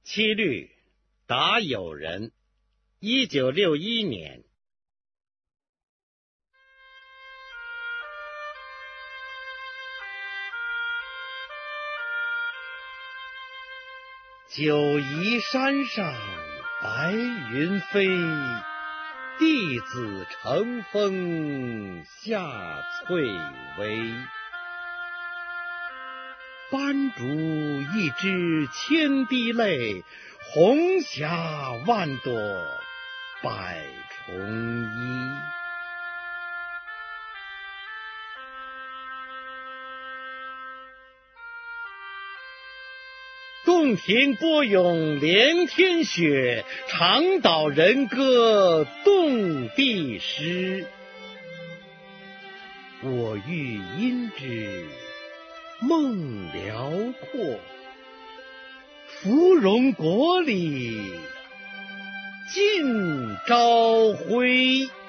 七律答友人，1961年。九夷山上白云飞，弟子乘风下翠微。斑竹一枝千滴泪，红霞万朵百重衣。洞庭波涌连天雪，长岛人歌动地诗。我欲因之梦辽阔，芙蓉国里尽朝晖。